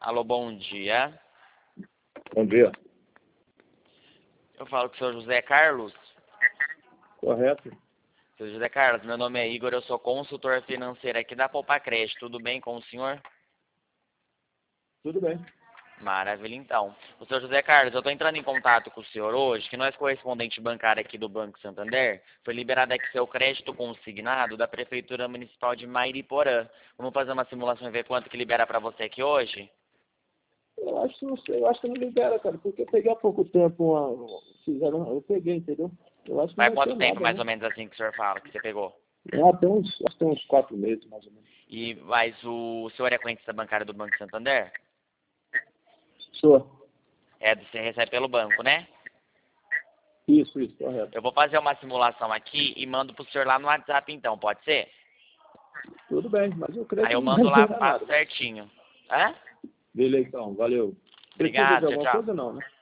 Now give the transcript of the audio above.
Alô, bom dia. Bom dia. Eu falo com o senhor José Carlos. Correto. Seu José Carlos, meu nome é Igor, eu sou consultor financeiro aqui da Poupa Crédito. Tudo bem com o senhor? Tudo bem. Maravilha, então. O senhor José Carlos, eu estou entrando em contato com o senhor hoje, que nós, correspondente bancário aqui do Banco Santander, foi liberado aqui seu crédito consignado da Prefeitura Municipal de Mairiporã. Vamos fazer uma simulação e ver quanto que libera para você aqui hoje? Eu acho que não sei, eu acho que não libera, cara, porque eu peguei há pouco tempo eu peguei, entendeu? Eu acho que não Faz vai quanto ter tempo, nada, mais né? ou menos assim, que o senhor fala, que você pegou? Acho que tem uns 4 meses, mais ou menos. Mas o senhor é cliente bancário do Banco Santander? Sou. Você recebe pelo banco, né? Isso, correto. Eu vou fazer uma simulação aqui e mando pro senhor lá no WhatsApp então, pode ser? Tudo bem, mas eu creio Aí que eu não vai mando lá, liberar passo nada. certinho. Hã? Beleza, então, valeu. Precisa de Obrigado, tchau, alguma tchau. coisa, não, né?